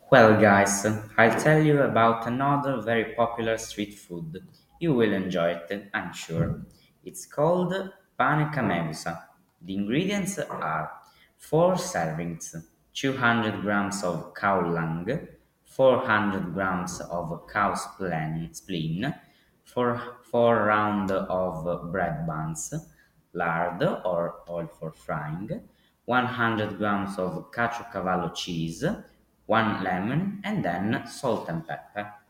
Well, guys, I'll tell you about another very popular street food. You will enjoy it, I'm sure. It's called pane camerusa. The ingredients are 4 servings, 200 grams of cow lung, 400 grams of cow spleen, 4 round of bread buns, lard or oil for frying, 100 grams of caciocavallo cheese, one lemon, and then salt and pepper.